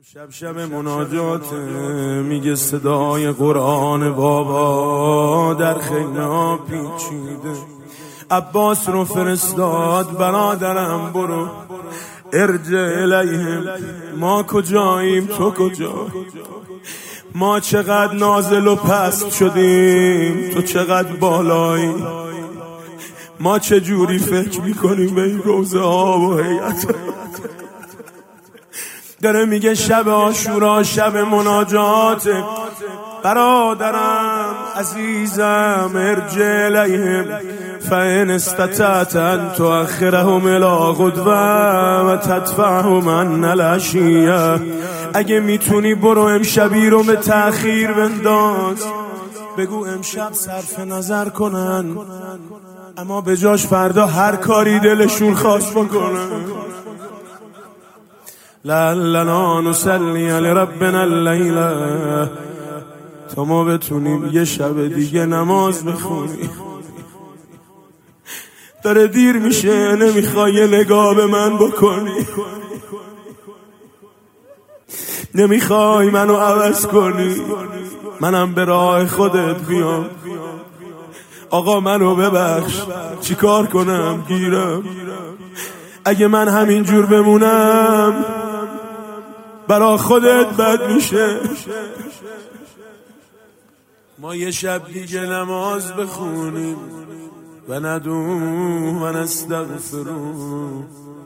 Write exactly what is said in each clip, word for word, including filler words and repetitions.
شب شب مناجات میگه صدای قرآن بابا در خیمه ها پیچیده. عباس رو فرستاد برادرم برو ارجع الیهم، ما کجاییم تو کجا؟ ما چقدر نازل و پست شدیم تو چقدر بالایی؟ ما چه جوری فکر میکنیم به این روزه ها و هیئت؟ داره میگه شب عاشورا شب مناجات، برادرم عزیزم ارجع الیهم فان استطعت ان تؤخرهم الی غدوه و تدفعهم عن العشیه. اگه میتونی برو امشبی رو به تأخیر بنداز، بگو امشب صرف نظر کنن اما به جاش فردا هر کاری دلشون خواست بکنن. لعلنا نصلی لربنا اللیله، تا ما بتونیم یه شب دیگه نماز بخونیم. داره دیر میشه، نمیخوای یه نگاه به من بکنی، نمیخوای منو عوض کنی، منم به راه خودت بیام. آقا منو ببخش، چیکار کنم گیرم؟ اگه من همینجور بمونم برا خودت بد میشه. ما یه شب دیگه نماز بخونیم و ندوم و نستغفرون.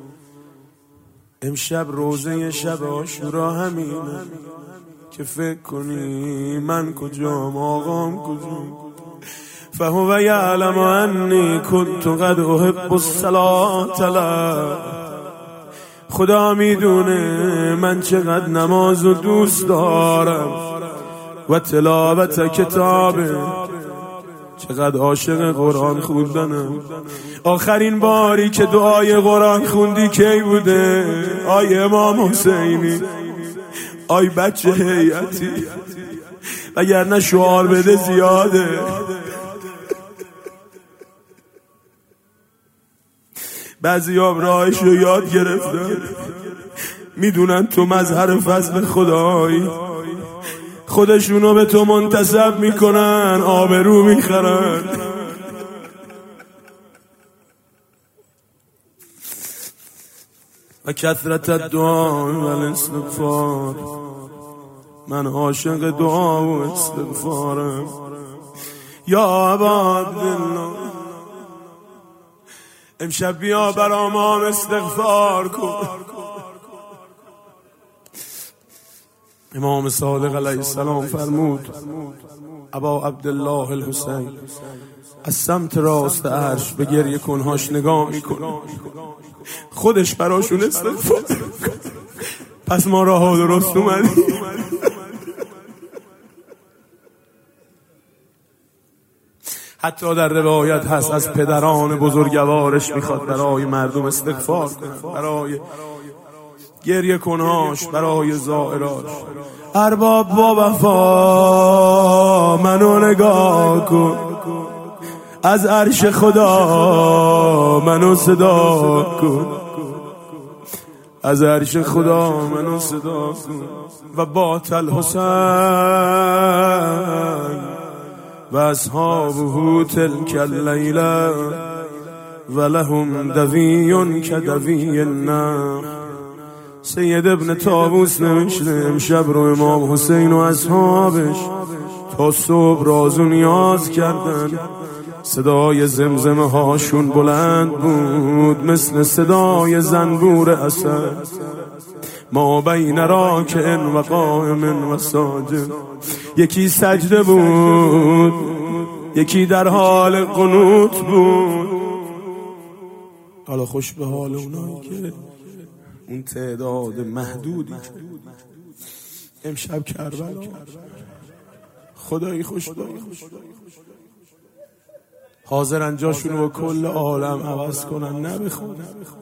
امشب روزه شب عاشورا همینه که فکر کنی من کجام آقام کجام. فهو یعلم انی کنت قد احب الصلاة له، خدا میدونه من چقدر نمازو دوست دارم و تلاوت کتابه، چقدر عاشق قرآن خوندنم. آخرین باری که دعای قرآن خوندی کی بوده؟ آی امام حسینی، آی بچه هیئتی، اگر نه شعار بده زیاده. بعضی هم راهش رو یاد گرفتن، میدونن تو مظهر فضل خدایی، خودشونو به تو منتسب میکنن، آبرو میخرن. و کثرت الدعا و الاستغفار، من عاشق دعا و استغفارم. یا ابا عبدالله امشب بیا برا ما استغفار کن. امام صادق علیه السلام فرمود ابا عبدالله الحسین از سمت راست عرش به گریه کنهاش نگاه میکنه، خودش براشون استغفار. پس ما راه درست اومدیم. حتی در روایت هست از پدران بزرگوارش میخواد برای مردم استغفار کنه، برای گریه کنهاش، برای زائراش. ارباب با وفا منو نگاه کن، از عرش خدا منو صدا کن، از عرش خدا منو صدا کن. و بات الحسین و اصحابه تلک اللیله و لهم دوی کدوی النخل. سید ابن طاووس نوشته امشب رو امام حسین و اصحابش تا صبح راز و نیاز کردن. صدای زمزمه هاشون بلند بود مثل صدای زنبور اسد. ما بین راکع و قائم و ساجد، یکی سجده بود یکی در حال قنوت بود. حالا خوش به حال اونایی که اون تعداد محدودی که امشب کربلا خدایی خوش داری حاضرن جاشون رو کل عالم عوض کنن، نه بخونن.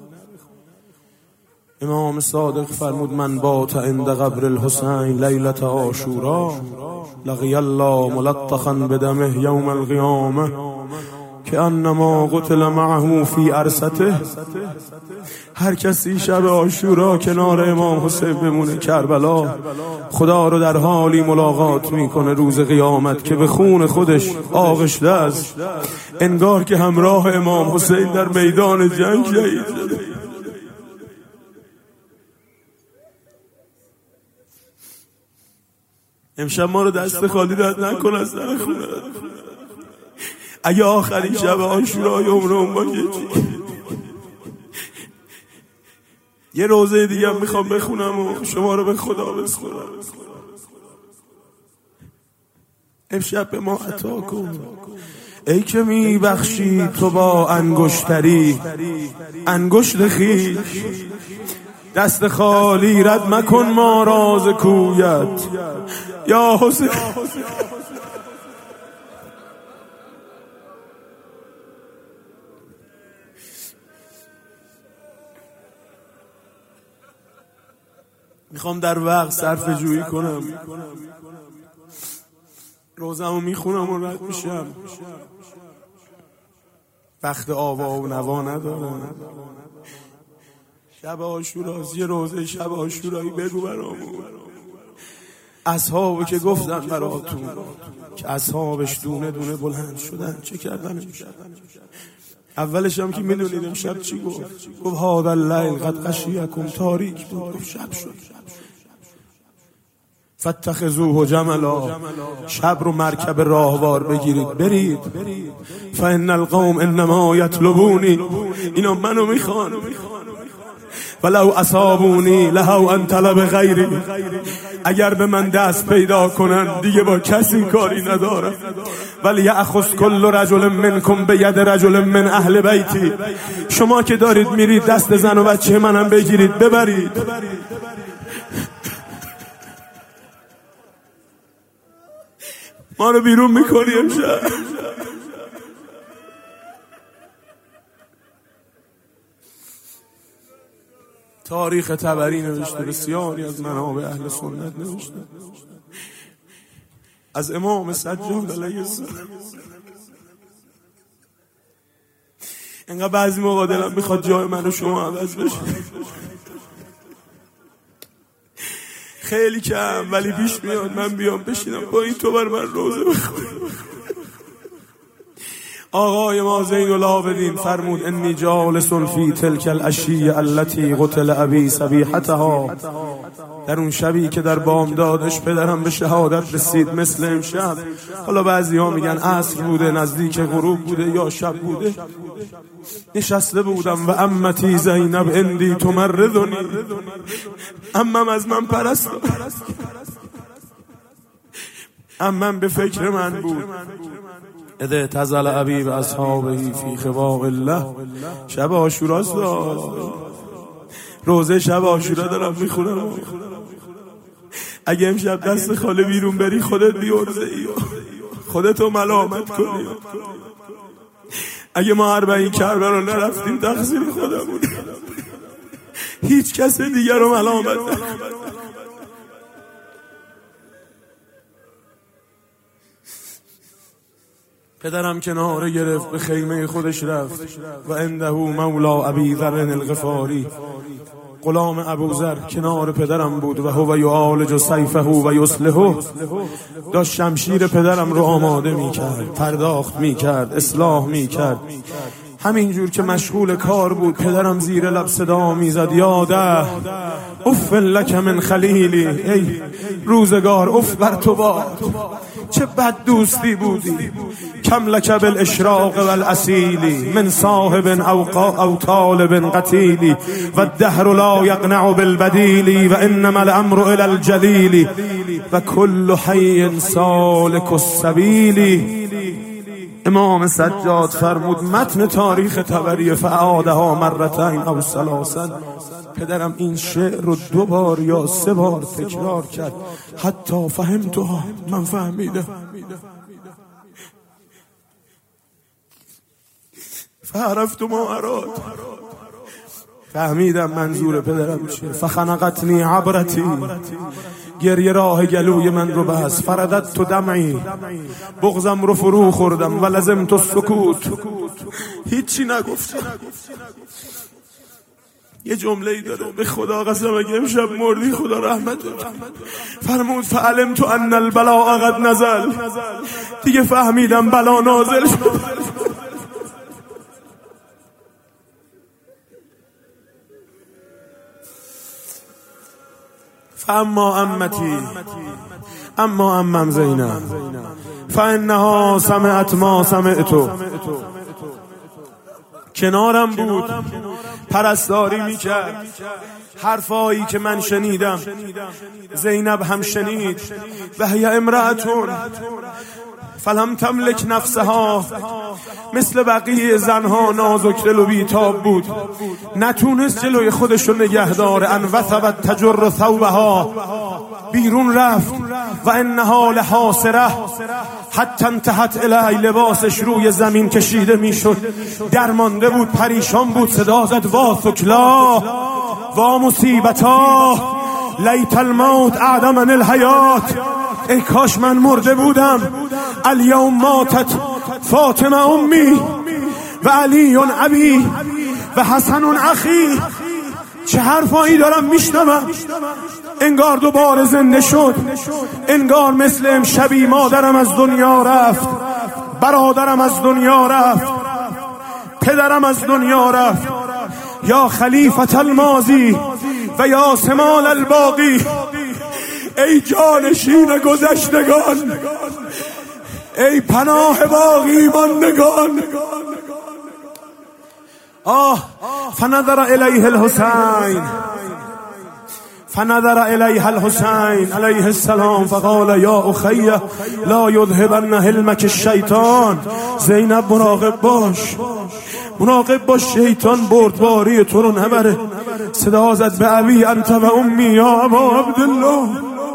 امام صادق فرمود من بات عند قبر الحسین لیلة عاشورا لقی الله ملطخا بدمه یوم القیامه که انما قتل معه فی عرسته. هر کسی شب عاشورا کنار امام حسین بمونه کربلا، خدا رو در حالی ملاقات میکنه روز قیامت که به خون خودش آغشته است، انگار که همراه امام حسین در میدان جنگ شهید شده. امشب ما رو دست خالی رد نکن از در خونه. اگه آخرین شب عاشورای عمرم باشه یه روزه دیگه هم میخوام بخونم و شما رو به خدا بسپارم. امشب به ما عطا کن ای که میبخشی تو با انگشتری انگشت خویش، دست خالی رد مکن ما راز کویت یا حسین. میخوام در وقت صرفه جویی کنم، روزمو میخونم و رد میشم. وقت آوا و نوا ندارم. شب عاشوراست، یه روزه شب عاشورایی بگو برامون. اصحابو که گفتن براتون که اصحابش دونه دونه بلند شدن چه کردن؟ اولش هم که میدونید امشب چی گفت؟ گفت هذا اللیل قد غشیکم، تاریک بود، گفت شب شد. فاتخذوه جملا، شب رو مرکب راهوار بگیرید برید. فان القوم انما یطلبونی، اینا منو میخوان. ولو اصابونی لهو ان طلب غیری، اگر به من دست پیدا کنن دیگه با کسی کاری ندارم. ولی یأخذ کل رجل منکم بید رجل من اهل بیتی، شما که دارید میرید دست زن و بچه منم بگیرید ببرید. ما رو بیرون میکنی امشب. تاریخ طبری نوشته، بسیاری از منابع اهل سنت نوشته، از امام سجاد علیه السلام. انقدر بعضی موقع دلم میخواد جای من و شما عوض بشه. خیلی کم ولی پیش میاد من بیام بشینم با این تو بر من روزه بخونم. آقای ما زین العابدین فرمود انی جالس فی تلک العشیه التي قتل ابی صبیحتها، در اون شبی که در بامدادش پدرم به شهادت رسید مثل امشب. حالا بعضی ها میگن عصر بوده، نزدیک غروب بوده یا شب بوده. نشسته بودم و امتی زینب اندی تمرضنی، امم از من پرست، امم به فکر من بود. اذا تزل ابی و اصحابه فی خواق الله، شب عاشوراست، روزه شب عاشورا دارم میخونم. اگه امشب دست خاله بیرون بری خودت بیورزه ای، خودتو ملامت کنی. اگه ما اربعین کربلا نرفتیم تقصیر خودمون، هیچ کس دیگر رو ملامت نکن. پدرم کناره گرفت به خیمه خودش رفت و عنده مولا ابی ذر الغفاری، غلام ابوذر کنار پدرم بود و هو یعالج سیفه و یصلحه، داشت شمشیر پدرم رو آماده میکرد، پرداخت میکرد، اصلاح میکرد. همینجور که مشغول کار بود پدرم زیر لب صدا میزد یاده اف لک من خلیلی، ای روزگار اف بر تو باد، چه بد دوستی بودی. کم لک بالاشراق والاسیلی من صاحب او طالب قتیلی و الدهر لا یقنع بالبدیلی و انما الامر الى الجلیلی و کل حی سالک السبیلی. امام سجاد فرمود متن تاریخ طبری فعادها مرتين او ثلاثا، پدرم این شعر رو دو بار یا سه بار تکرار کرد. حتی فهمتها، من فهمیدم. فعرفت ما اراد فهمیدم منظور پدرم چیه. فخنقتنی عبرتی، گریه راه گلوی من رو بس. فردت تو دمعی، بغزم رو فرو خوردم. و لازم تو سکوت، هیچی نگفتم. یه جمله ای داره به خدا قسم اگه امشب مردی خدا رحمت فرمود فعلم تو ان البلاء قد نزل. دیگه فهمیدم بلا نازل شد. فاما امتی، اما امم زینب فانها سمعت ما سمعتو، کنارم بود، پرستاری میکرد. حرفایی که من شنیدم زینب هم شنید. و هی امرأتون فلم تملک نفسها، مثل بقیه زنها نازک دل و بیتاب بود، نتونست جلوی خودشو نگه داره. ان وثبت تجر ثوبها، بیرون رفت. و انها لحاسره، حتی انتهت الی، لباسش روی زمین کشیده میشد. درمانده بود، پریشان بود. صدا زد وا ثکلا وا مصیبتا، لیت الموت اعدمن الحیات. ای کاش من مرده بودم. الیوم ماتت فاطمه امی و علی ابی و حسن اخی. چه حرفایی دارم میشنوم، انگار دوباره زنده شد. انگار مثل امشبی مادرم از دنیا رفت، برادرم از دنیا رفت، پدرم از دنیا رفت. یا خلیفت الماضی و یا سمال الباقی، ای جانشین گذشتگان، ای پناه باقی ماندگان. آه فنظر الیه الحسین، فنظر الیه الحسین علیه السلام فقال یا اخی لا یذهبن حلمک الشیطان. زینب مراقب باش، مراقب باش شیطان بردباری تو رو نبره. صدا زد به ابی انت و امی یا ابا عبدالله.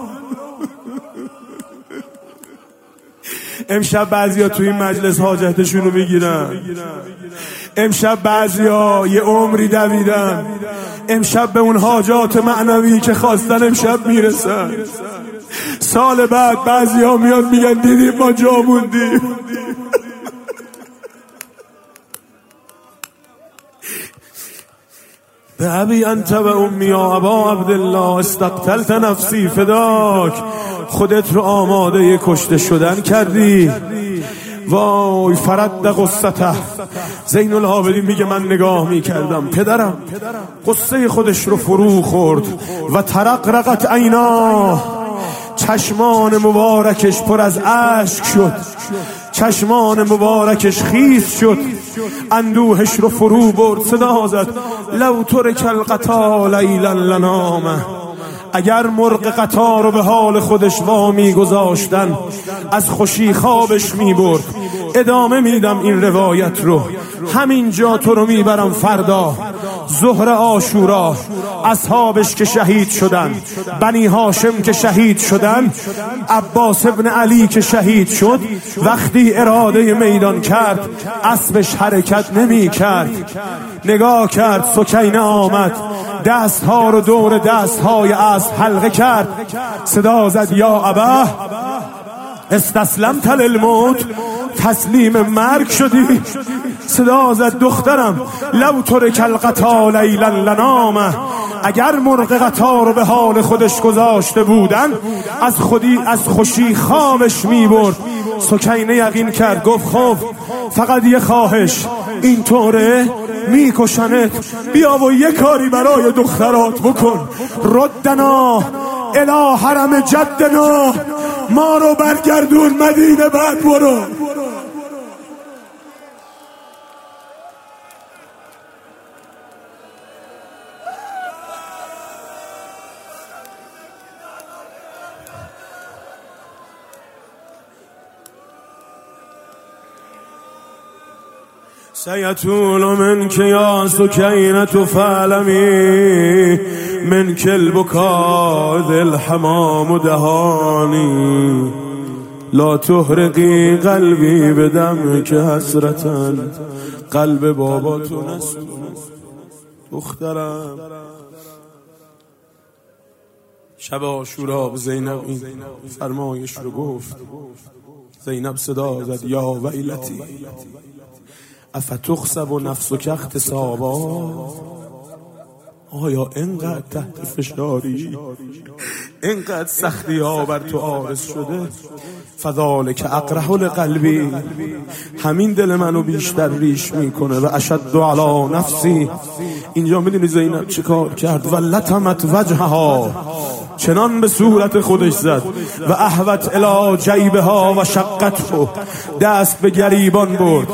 امشب بعضیا توی این مجلس حاجتشون رو میگیرن. امشب بعضیا یه عمری دویدن، امشب به اون حاجات معنوی که خواستن امشب میرسن. سال بعد بعضیا میان میگن دیدیم ما جا موندیم. به ابی انت و امی یا ابا عبدالله استقتلت نفسی فداک. خودت رو آماده کشته شدن کردی. وای فرد قصته. زین العابدین میگه من نگاه میکردم پدرم قصه خودش رو فرو خورد. و ترقرقت عینا، چشمان مبارکش پر از اشک شد، چشمان مبارکش خیس شد، اندوهش رو فرو برد. صدا زد لو ترک القطا لیلا لنامه. اگر مرغ قطار رو به حال خودش وامی گذاشتن از خوشی خوابش می برد. ادامه میدم این روایت رو، همینجا تو رو میبرم فردا. ظهر عاشورا اصحابش که شهید شدن، بنی هاشم که شهید شدن، عباس ابن علی که شهید شد، وقتی اراده میدان کرد اسبش حرکت نمی کرد. نگاه کرد سکینه آمد، دستها رو دور دستهای اسب حلقه کرد. صدا زد یا ابا استسلمت للموت، تسلیم مرگ شدی. صدا زد دخترم لو ترک القطا لیلا لنامه. اگر مرغ قطار رو به حال خودش گذاشته بودن از خودی از خوشی خوابش می برد. سکینه یقین کرد، گفت خب فقط یه خواهش، این طوره میکشنت، بیا و یه کاری برای دخترات بکن. ردنا الی حرم جدنا، ما رو برگردون مدینه، بعد برو. سیطول منک یا سکینة فعلمی من کل بکا ذل حمام دهانی. لا تحرقی قلبی بدم که حسرتن، قلب بابا تو نسوز. دخترم. شب عاشورا به زینب این فرمایش رو گفت. زینب صدا زد یا ویلتی افتخسب نفسک اغتصابا. آیا اینقدر تحت فشاری، اینقدر سختی ها بر تو عارض شده؟ فذالک اقرح لقلبی، همین دل منو بیشتر ریش میکنه. و اشد علی نفسی. اینجا میدونی زینب چه کار کرد؟ و لطمت وجهها، چنان به صورت خودش زد. و احوت الی جیبها و شقته، دست به گریبان برد،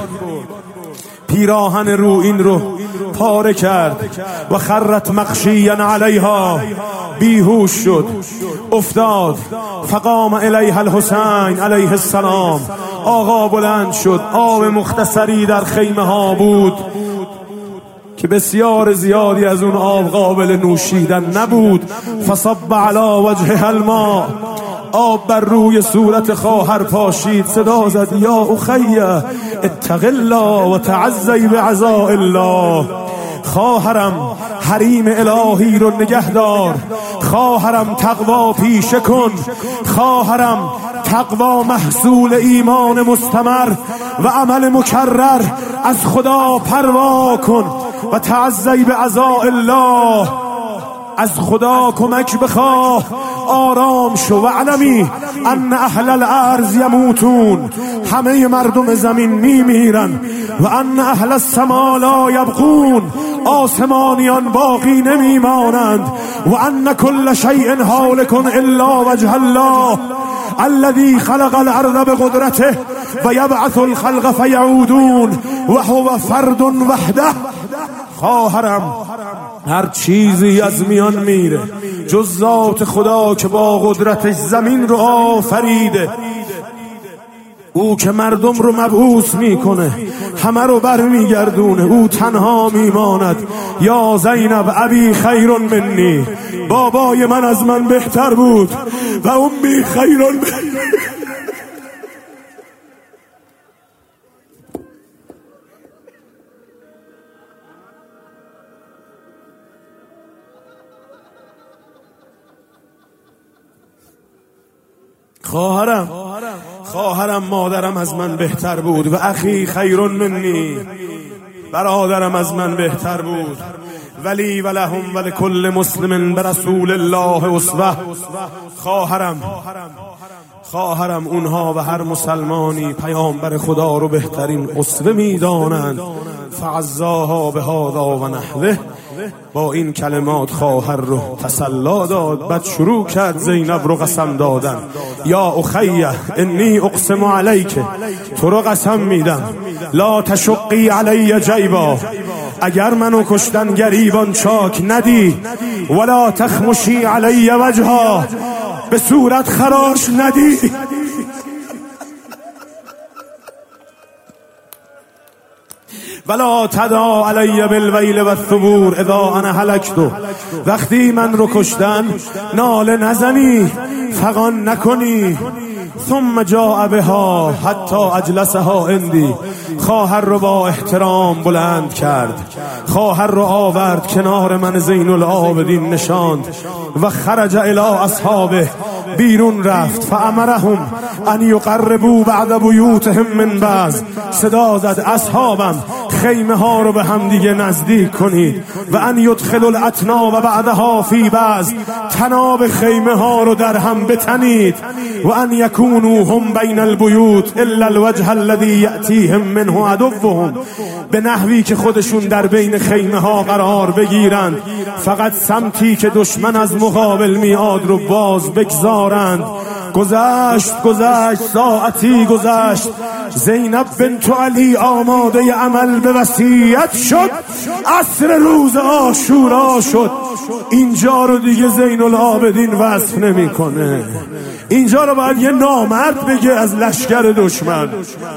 پیراهن رو این رو پاره کرد. و خرت مغشیا علیها، بیهوش شد، افتاد. فقام الیها الحسین علیه السلام، آقا بلند شد. آب مختصری در خیمه ها بود که بسیار زیادی از اون آب قابل نوشیدن نبود. فصب علی وجهها الماء، آب بر روی صورت خواهر پاشید. صدا زد یا اخی اتق الله و تعزی بعزاء الله. خواهرم حریم الهی رو نگهدار، خواهرم تقوا پیشه کن، خواهرم تقوا محصول ایمان مستمر و عمل مکرر از خدا پروا کن. و تعزی بعزاء الله، از خدا کمک بخواه، آرام شو. و علمی ان اهل الارض یموتون، همه مردم زمین میمیرن. و ان اهل السما لا یبقون، آسمانیان باقی نمیمانند. و ان کل شیء هالک الا وجه الله الذي خلق الارض بقدرته و یبعث الخلق فیعودون و هو فرد وحده. خواهرم هر چیزی از میان میره جز ذات خدا که با قدرتش زمین رو آفریده. او که مردم رو مبعوث میکنه، همه رو برمیگردونه، او تنها میماند. یا زینب ابی خیر منی، بابای من از من بهتر بود. و امی خیر منی. خواهرم خواهرم مادرم از من بهتر بود. و اخی خیر منی، برادرم از من بهتر بود. ولی ولهم ولکل مسلم برسول الله اسوه. خواهرم خواهرم اونها و هر مسلمانی پیامبر خدا رو بهترین اسوه میدانند. فعزاها بهذا و نحوه، با این کلمات خواهر رو تسلا داد. بعد شروع کرد زینب رو قسم دادن. یا اخیه انی اقسم علیک، تو رو قسم میدم، لا تشقی علی جیبا، اگر منو کشتن گریبان چاک ندی. ولا تخمشی علی وجها، به صورت خراش ندی. ولا تدا علی بالویل و الثبور اذا انا هلکتو، وقتی من رو کشتن ناله نزنی، فغان نکنی. ثم جاء بها حتی اجلسها عندی، خواهر رو با احترام بلند کرد، خواهر رو آورد کنار من زین العابدین نشاند. و خرج الی اصحابه، بیرون رفت. فامرهم ان یقربوا بعد بیوتهم من بعض، صدا زد اصحابم خیمه ها رو به هم دیگه نزدیک کنید. و ان یدخلوا الاتنا و بعدها فی بعض، تناب خیمه ها رو در هم بتنید. و ان یکونوا هم بین البیوت الا الوجه الذی یأتیهم منه عدوهم، به نحوی که خودشون در بین خیمه ها قرار بگیرند، فقط سمتی که دشمن از مقابل میاد رو باز بگذارند. گذشت گذشت ساعتی گذشت، زینب بنت علی آماده عمل به وصیت شد. عصر روز عاشورا شد. اینجا رو دیگه زین العابدین وصف نمیکنه، اینجا رو باید یه نامرد بگه از لشکر دشمن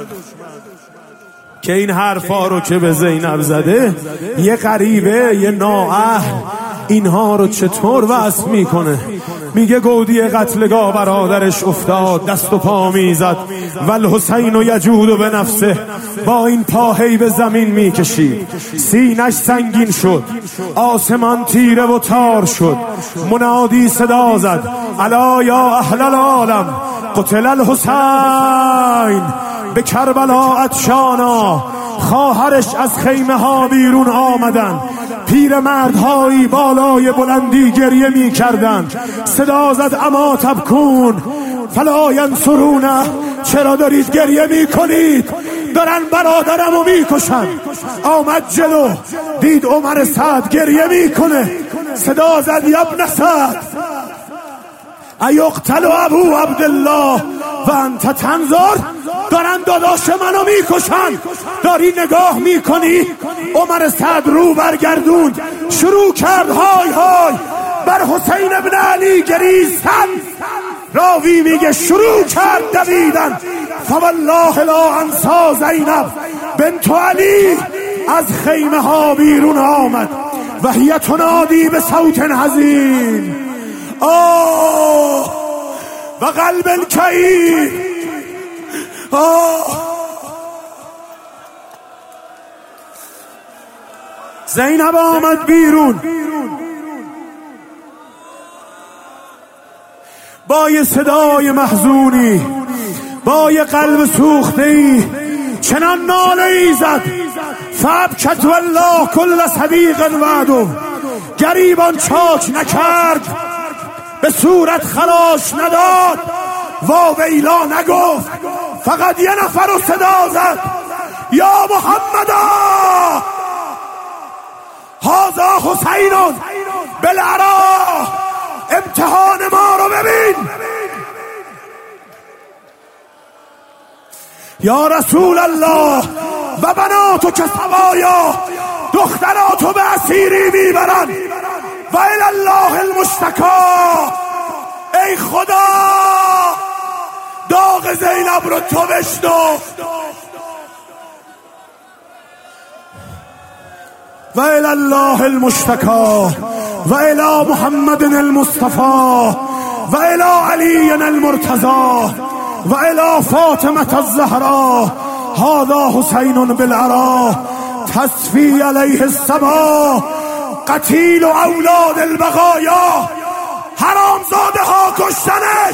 که این حرفا رو که به زینب زده یه غریبه، یه نااهل، اینها رو چطور وصف میکنه؟ میگه گودی قتلگاه برادرش افتاد، دست و پا میزد، والحسین و یجود و به نفسه، با این پاهی به زمین میکشید، سینش سنگین شد، آسمان تیره و تار شد. منادی صدا زد: الا یا اهل العالم قتل الحسین. به کربلا عطشانا، خواهرش از خیمه ها بیرون آمدن، پیرمردهایی بالای بلندی گریه می کردن. صدا زد: اما تبکون فلا ینصرونه. چرا دارید گریه می کنید؟ دارن برادرمو می کشن. آمد جلو، دید عمر سعد گریه می کنه. صدا زد: یا ابن سعد ایقتل ابو عبدالله و انت تنظر. دارن داداش منو میکشن، داری نگاه میکنی؟ عمر سعد رو برگردون، شروع کرد های های بر حسین ابن علی گریستن. راوی میگه شروع کرد دویدن. فوالله لا انسا زینب بنت علی از خیمه ها بیرون آمد و هی تنادی به صوت حزین: آه و قلب کئیب. آه زینب آمد بیرون با یه صدای محزونی، با یه قلب سوخته‌ای، چنان ناله‌ای زد: فابکت والله کل صدیق وعده. گریبان چاک نکرد، به صورت خراش نداد، واویلا نگفت، فقط یه نفر رو صدا زد: یا محمدا هذا حسین بالعراء. امتحان ما رو ببین. یا رسول الله و بناتو که سوایا، دختراتو به اسیری میبرن و الی الله المشتکا. ای خدا داغ زینب رو تو بشنو. و الی الله المشتکا و الی محمد المصطفى و الی علی المرتضی و الی فاطمه الزهراء. هذا حسین بالعراء تصفی علیه السما، قتیل و اولاد البقایا. حرامزاده ها کشتنش.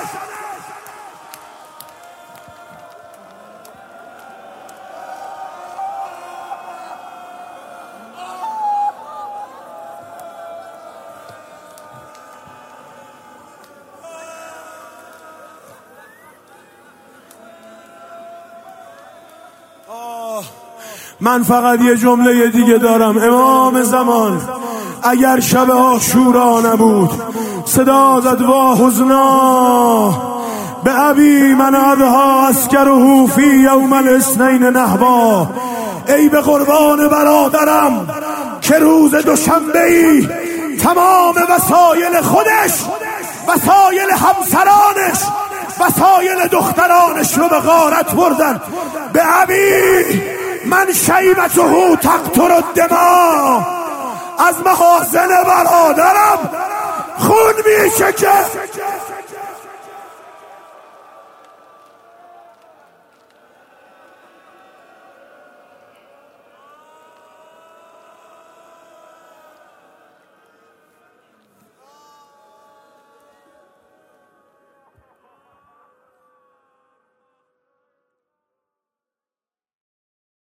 من فقط یه جمله دیگه دارم. امام زمان اگر شب عاشورا نبود، صدا زد: وا حزنا به ابی من اضحی اسکره فی یوم الاثنین نهبا. ای به قربان برادرم که روز دوشنبه ای تمام وسایل خودش، وسایل همسرانش، وسایل دخترانش رو به غارت بردن. به ابی من شیبته تقطر الدماء. از محاسن برادرم خون میشه که